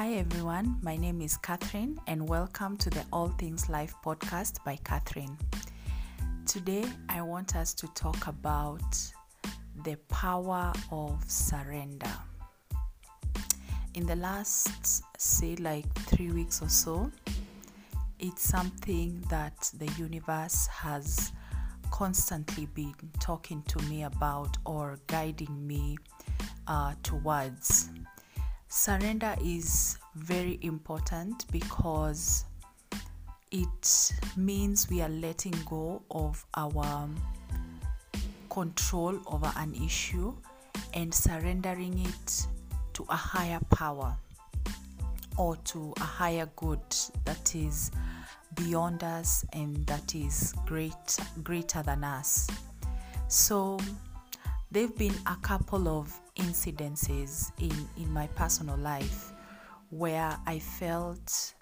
Hi everyone, my name is Catherine and welcome to the All Things Life podcast by Catherine. Today I want us to talk about the power of surrender. In the last, 3 weeks or so, it's something that the universe has constantly been talking to me about or guiding me towards. Surrender is very important because it means we are letting go of our control over an issue and surrendering it to a higher power or to a higher good that is beyond us and that is greater than us. So there have been a couple of incidences in my personal life where I felt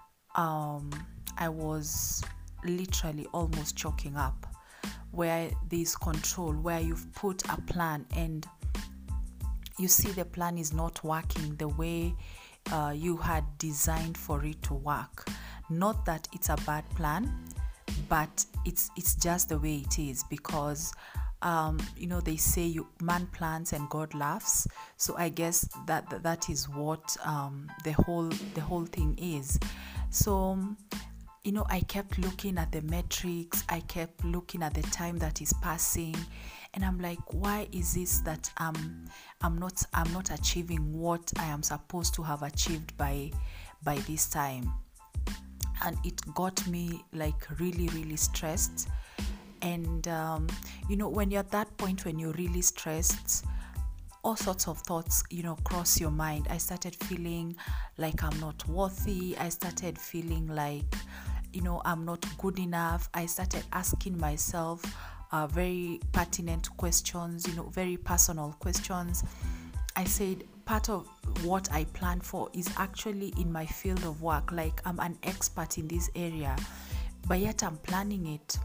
I was literally almost choking up, where there's control, where you've put a plan and you see the plan is not working the way you had designed for it to work. Not that it's a bad plan, but it's just the way it is because they say man plans and God laughs. So I guess that is what the whole thing is. So I kept looking at the metrics. I kept looking at the time that is passing, and I'm like, why is this that I'm not achieving what I am supposed to have achieved by this time? And it got me like really, really stressed. And, when you're at that point when you're really stressed, all sorts of thoughts, cross your mind. I started feeling like I'm not worthy. I started feeling like, I'm not good enough. I started asking myself very pertinent questions, very personal questions. I said, part of what I plan for is actually in my field of work. Like I'm an expert in this area, but yet I'm planning it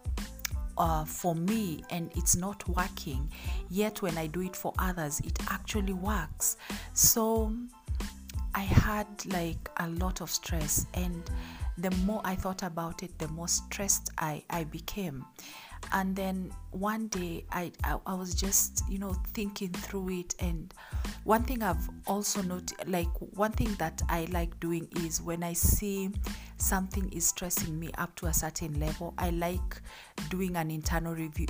for me and it's not working, yet when I do it for others it actually works. So I had like a lot of stress, and the more I thought about it, the more stressed I became. And then one day I was just thinking through it, and one thing I've also noticed, like one thing that I like doing is when I see something is stressing me up to a certain level, I like doing an internal review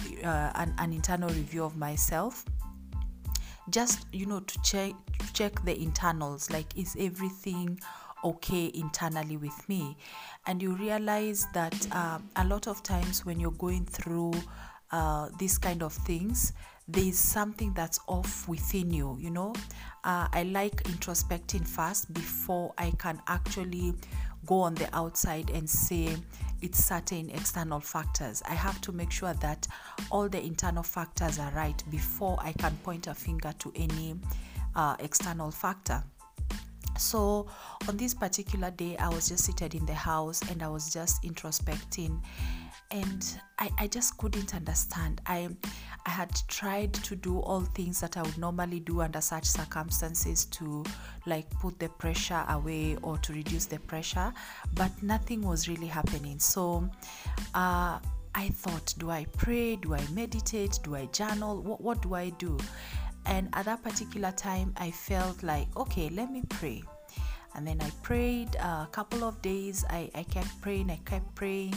of myself, just to check the internals, like is everything okay internally with me. And you realize that a lot of times when you're going through these kind of things, there's something that's off within you. I like introspecting first before I can actually go on the outside and say it's certain external factors. I have to make sure that all the internal factors are right before I can point a finger to any external factor. So on this particular day, I was just seated in the house and I was just introspecting, and I just couldn't understand. I had tried to do all things that I would normally do under such circumstances to like put the pressure away or to reduce the pressure, but nothing was really happening. So I thought, do I pray? Do I meditate? Do I journal? What do I do? And at that particular time, I felt like, okay, let me pray. And then I prayed a couple of days. I kept praying.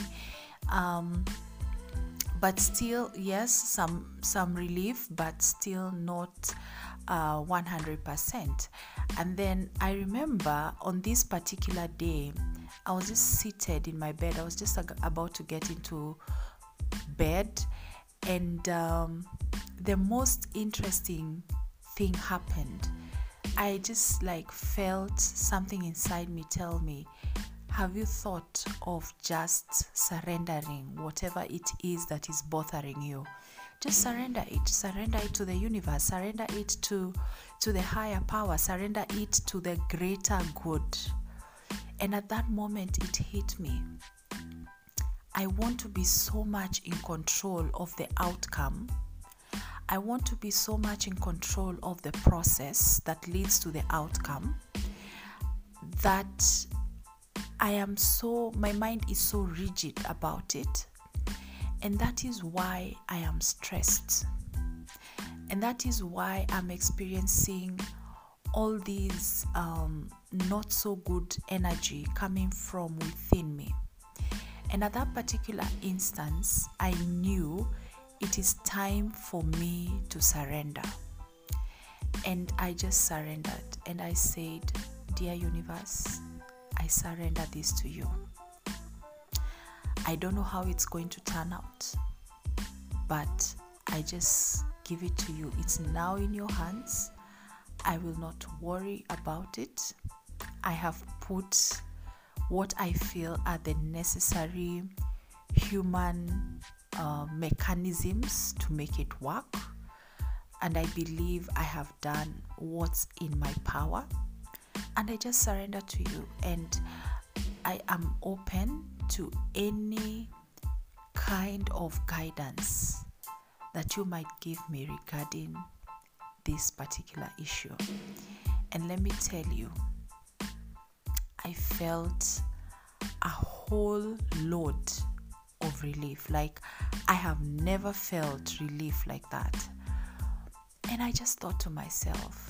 But still, yes, some relief, but still not 100%. And then I remember on this particular day, I was just seated in my bed. I was just about to get into bed, and the most interesting thing happened. I just felt something inside me tell me, have you thought of just surrendering whatever it is that is bothering you? Just surrender it to the universe, surrender it to the higher power, surrender it to the greater good. And at that moment it hit me. I want to be so much in control of the outcome. I want to be so much in control of the process that leads to the outcome. that my mind is so rigid about it. And that is why I am stressed. And that is why I'm experiencing all these not so good energy coming from within me. And at that particular instance, I knew it is time for me to surrender. And I just surrendered. And I said, "Dear universe, I surrender this to you. I don't know how it's going to turn out, but I just give it to you. It's now in your hands. I will not worry about it. I have put what I feel are the necessary human mechanisms to make it work. And I believe I have done what's in my power. And I just surrender to you. And I am open to any kind of guidance that you might give me regarding this particular issue." And let me tell you, I felt a whole load of relief. Like, I have never felt relief like that. And I just thought to myself,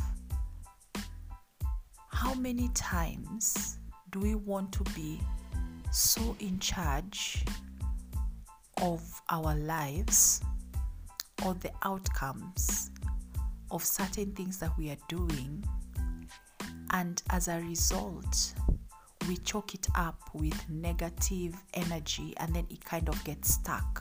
how many times do we want to be so in charge of our lives or the outcomes of certain things that we are doing, and as a result we choke it up with negative energy, and then it kind of gets stuck?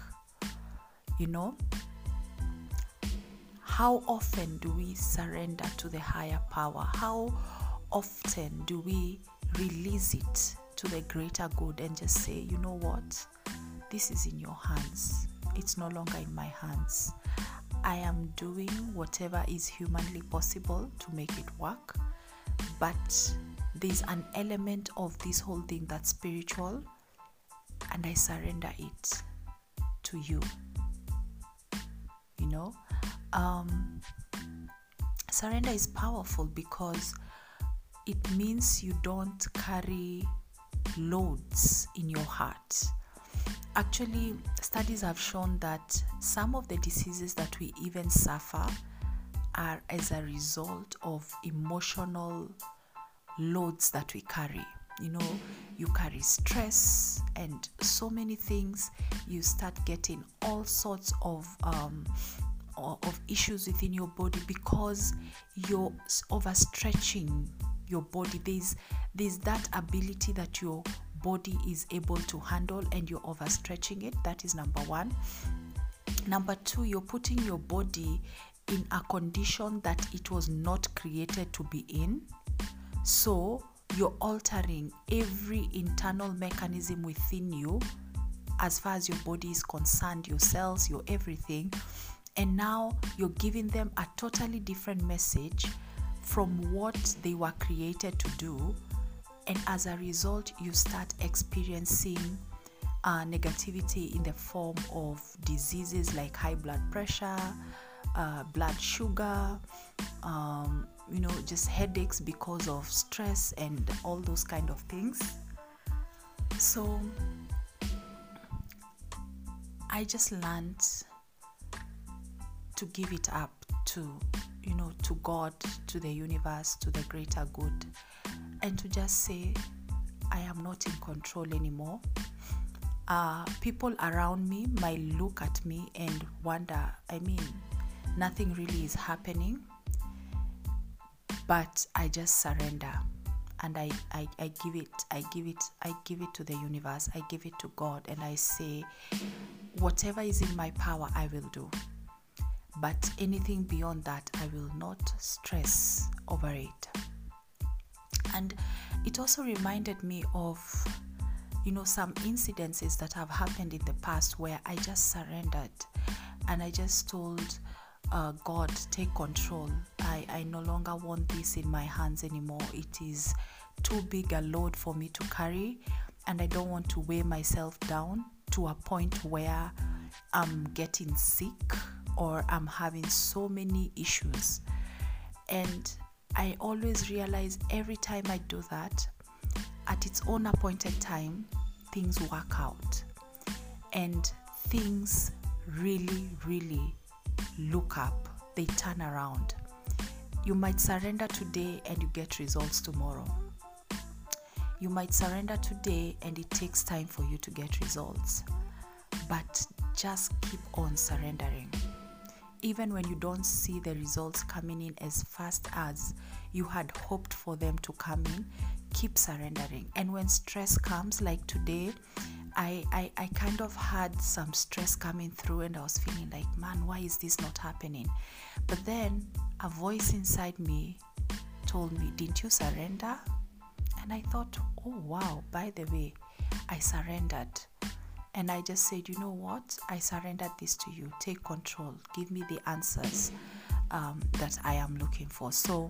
How often do we surrender to the higher power? How often do we release it to the greater good and just say, "You know what? This is in your hands. It's no longer in my hands. I am doing whatever is humanly possible to make it work, but there's an element of this whole thing that's spiritual, and I surrender it to you." Surrender is powerful because it means you don't carry loads in your heart. Actually, studies have shown that some of the diseases that we even suffer are as a result of emotional loads that we carry. You carry stress and so many things. You start getting all sorts of issues within your body because you're overstretching your body. There's that ability that your body is able to handle, and you're overstretching it. That is number one. Number two, you're putting your body in a condition that it was not created to be in. So you're altering every internal mechanism within you as far as your body is concerned, your cells, your everything. And now you're giving them a totally different message from what they were created to do. And as a result, you start experiencing negativity in the form of diseases like high blood pressure, blood sugar, just headaches because of stress and all those kind of things. So I just learned to give it up to God, to the universe, to the greater good, and to just say, I am not in control anymore. People around me might look at me and wonder, nothing really is happening, but I just surrender, and I give it to the universe. I give it to God, and I say, whatever is in my power, I will do. But anything beyond that, I will not stress over it. And it also reminded me of, some incidences that have happened in the past where I just surrendered and I just told God, take control. I no longer want this in my hands anymore. It is too big a load for me to carry, and I don't want to weigh myself down to a point where I'm getting sick or I'm having so many issues. And I always realize every time I do that, at its own appointed time, things work out and things really, really look up. They turn around. You might surrender today and you get results tomorrow. You might surrender today and it takes time for you to get results. But just keep on surrendering. Even when you don't see the results coming in as fast as you had hoped for them to come in, keep surrendering. And when stress comes, like today, I kind of had some stress coming through and I was feeling like, man, why is this not happening? But then a voice inside me told me, didn't you surrender? And I thought, oh wow, by the way, I surrendered. And I just said, you know what? I surrendered this to you. Take control. Give me the answers that I am looking for. So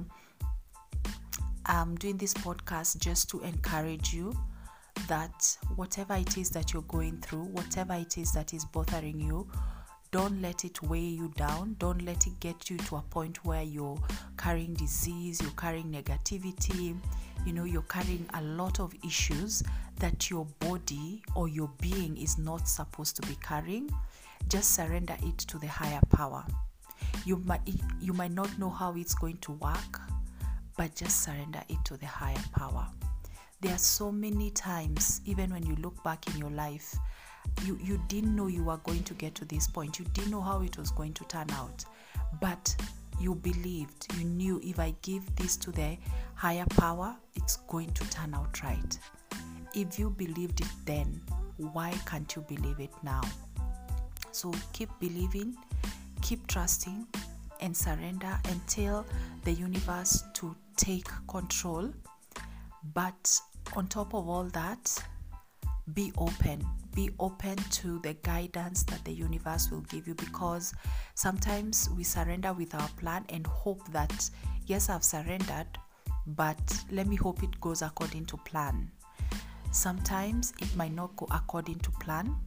I'm doing this podcast just to encourage you that whatever it is that you're going through, whatever it is that is bothering you, don't let it weigh you down. Don't let it get you to a point where you're carrying disease, you're carrying negativity, you're carrying a lot of issues that your body or your being is not supposed to be carrying. Just surrender it to the higher power. You might not know how it's going to work, but just surrender it to the higher power. There are so many times, even when you look back in your life, you didn't know you were going to get to this point. You didn't know how it was going to turn out. But you believed, you knew, if I give this to the higher power, it's going to turn out right. If you believed it then, why can't you believe it now? So keep believing, keep trusting, and surrender and tell the universe to take control. But on top of all that, be open to the guidance that the universe will give you, because sometimes we surrender with our plan and hope that, yes, I've surrendered, but let me hope it goes according to plan. Sometimes it might not go according to plan,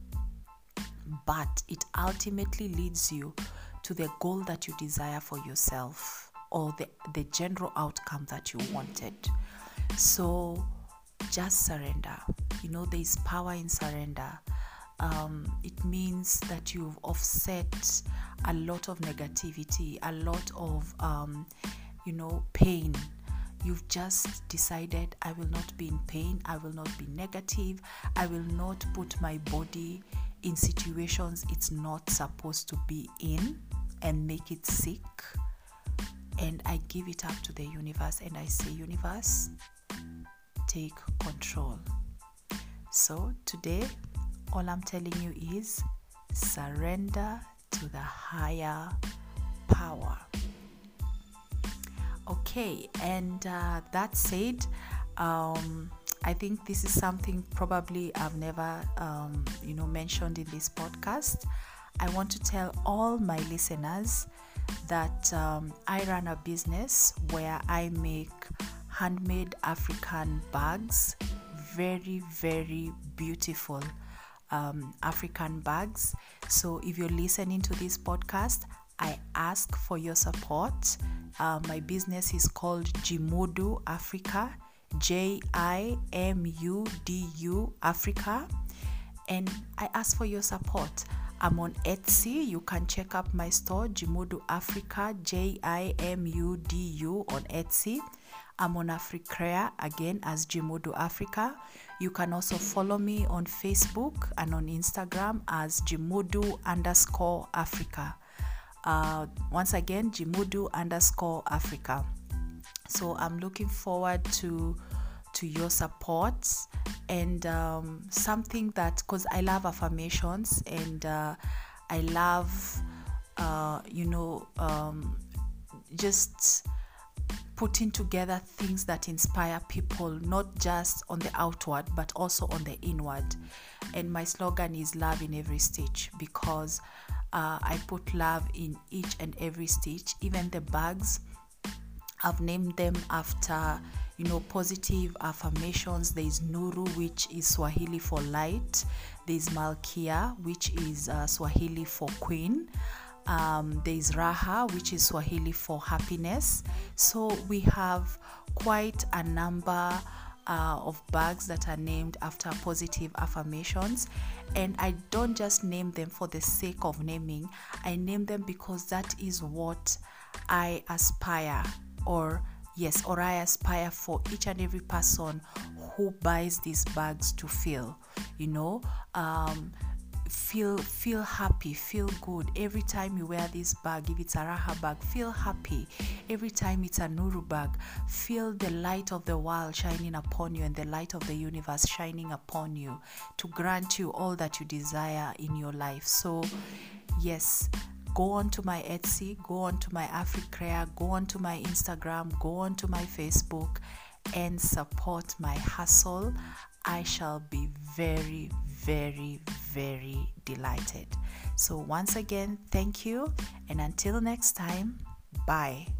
but it ultimately leads you to the goal that you desire for yourself, or the general outcome that you wanted. So just surrender. There is power in surrender. It means that you've offset a lot of negativity, a lot of pain. You've just decided, I will not be in pain, I will not be negative, I will not put my body in situations it's not supposed to be in and make it sick. And I give it up to the universe and I say, universe, take control. So today, all I'm telling you is surrender to the higher power. Okay, and that said, I think this is something probably I've never, mentioned in this podcast. I want to tell all my listeners that I run a business where I make handmade African bags, very, very beautiful African bags. So if you're listening to this podcast, I ask for your support. My business is called Jimudu Africa, JIMUDU Africa, and I ask for your support. I'm on Etsy. You can check up my store, Jimudu Africa, JIMUDU on Etsy. I'm on Africrea again as Jimudu Africa. You can also follow me on Facebook and on Instagram as Jimudu_Africa. Once again, Jimudu_Africa. So I'm looking forward to your support, and something that, because I love affirmations and I love just putting together things that inspire people, not just on the outward but also on the inward. And my slogan is love in every stitch, because I put love in each and every stitch. Even the bags, I've named them after positive affirmations. There's Nuru, which is Swahili for light. There's Malkia, which is Swahili for queen. There's Raha, which is Swahili for happiness. So we have quite a number of bags that are named after positive affirmations, and I don't just name them for the sake of naming. I name them because that is what I aspire, or I aspire for each and every person who buys these bags to feel, feel happy, feel good every time you wear this bag. If it's a Raha bag, feel happy. Every time it's a Nuru bag, feel the light of the world shining upon you and the light of the universe shining upon you to grant you all that you desire in your life. So yes, go on to my Etsy, go on to my Africrea, go on to my Instagram, go on to my Facebook and support my hustle. I shall be very, very, very delighted. So once again, thank you, and until next time, bye.